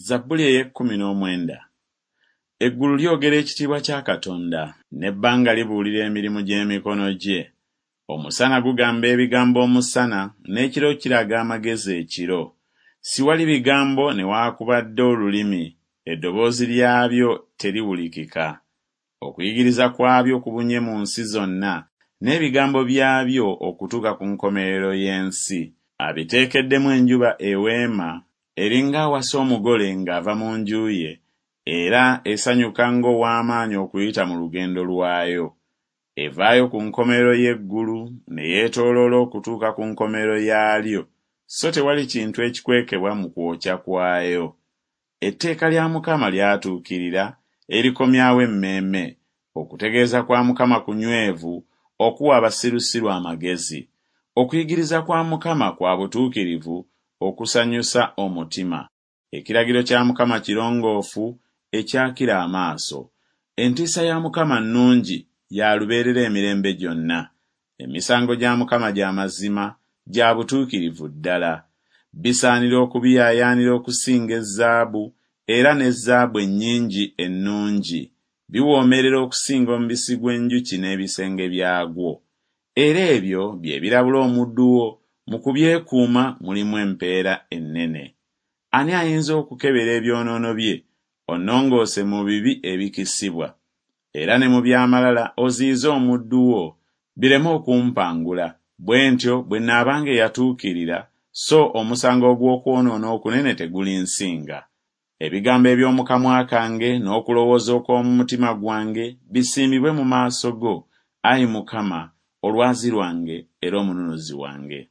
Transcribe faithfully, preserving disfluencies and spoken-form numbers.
Zabbuli ey'ekkumi n'omwenda. Eggulu lyogera ekitiibwa kya Katonda, n'ebbanga libuulira emirimu gy'emikono gye. Omusana gugamba ebigambo omusana, n'ekiro kiraga amagezi ekiro. Siwali bigambo newaakubadde olulimi, eddoboozi lyabyo teriwulikika. Okuyigiriza kwabyo kubunye mu nsi zonna, n'ebigambo byabyo okutuuka ku nkomerero y'ensi. Abiteekeddemu enjuba eweema, eringa awasa omugole ng'ava mu nju ye, era esanyuka ng'ow'amaanyi okuyita mu lugendo lwayo. Evaayo ku nkomerero y'eggulu ne yeetooloola okutuuka ku nkomerero yaalyo, so tewali kintu ekikwekebwa mu kwokya kwayo. Etteeka lya Mukama lyatuukirira, erikomyawo emmeeme. Okutegeeza kwa Mukama kunywevu, okuwa abasirusiru amagezi. Okuyigiriza kwa Mukama kwa butuukirivu, okusanyusa omutima. Ekiragiro kya Mukama kirongoofu, ekyakira amaaso. Entiisa ya Mukama nnungi, ya lubeerera emirembe gyonna. Emisango gya Mukama gya mazima, gya butuukirivu ddala. Bisaanira okubiyaayaanira okusinga ezzaabu, era n'ezzaabu ennyingi ennungi. Biwoomerera okusinga omubisi gw'enjuki n'ebisenge byagwo. Era ebyo bye birabula omuddu wo, mu kubyekuuma mulimu empeera ennene. Ani ayinza okukebera ebyonoono bye, onnongoose mu bibi ebikisibwa? Era ne mu by'amalala oziyize omuddu wo, bireme okumpangula. Bwe ntyo bwe nnaabanga eyatuukirira, so omusango ogw'okwonoona okunene tegulinsinga. Ebigambo eby'omu kamwa kange n'okulowooza okw'omu mutima gwange bisiimibwe mu maaso go, Ayi Mukama, olwazi lwange era omununuzi wange.